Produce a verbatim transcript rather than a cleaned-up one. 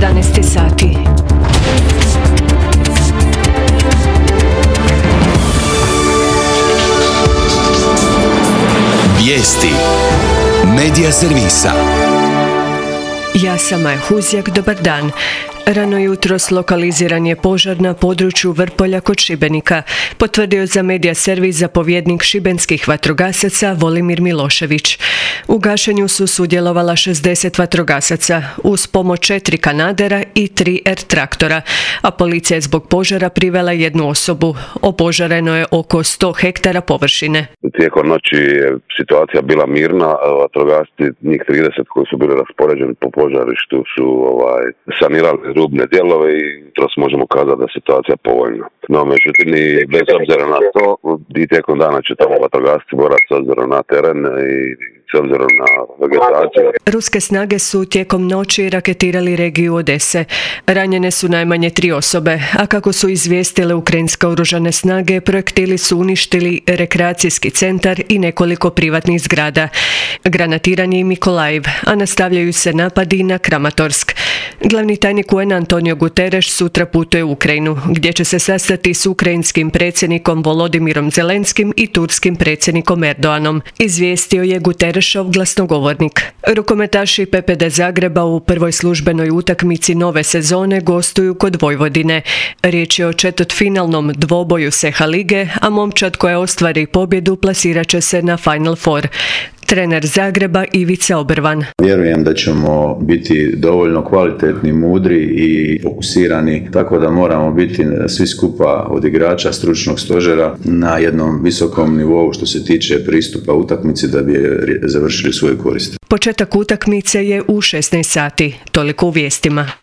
jedanaest sati. Vijesti Medija servisa. Ja sam Maja Huzjak, dobar dan. Rano jutros lokaliziran je požar na području Vrpolja kod Šibenika, potvrdio za Medija servis zapovjednik šibenskih vatrogasaca Volimir Milošević. U gašenju su sudjelovala šezdeset vatrogasaca uz pomoć četiri kanadera i tri er-traktora, a policija je zbog požara privela jednu osobu. Opožareno je oko sto hektara površine. Tijekom noći je situacija bila mirna, vatrogasci, njih trideset koji su bili raspoređeni po požarištu su ovaj, sanirali rubne dijelove i jutros možemo kazati da je situacija povoljna. No, međutim, i bez obzira na to, i tijekom dana će tamo vatrogasci borati s obzirom na teren i s obzirom na vegetaciju. Ruske snage su tijekom noći raketirali regiju Odese. Ranjene su najmanje tri osobe, a kako su izvijestile ukrajinske oružane snage, projektili su uništili rekreacijski centar i nekoliko privatnih zgrada. Granatiran je i Mikolajiv, a nastavljaju se napadi na Kramatorsk. Glavni tajnik U N Antonio Guterres sutra putuje u Ukrajinu, gdje će se sastati s ukrajinskim predsjednikom Volodimirom Zelenskim i turskim predsjednikom Erdoganom, izvijestio je Guterresov glasnogovornik. Rukometaši P P D Zagreba u prvoj službenoj utakmici nove sezone gostuju kod Vojvodine. Riječ je o četvrtfinalnom dvoboju S E H A lige, a momčad koja ostvari pobjedu plasirat će se na Final Four. Trener Zagreba Ivica Obrvan. Vjerujem da ćemo biti dovoljno kvalitetni, mudri i fokusirani, tako da moramo biti svi skupa od igrača stručnog stožera na jednom visokom nivou što se tiče pristupa utakmici da bi završili svoju korist. Početak utakmice je u šesnaest sati. Toliko u vijestima.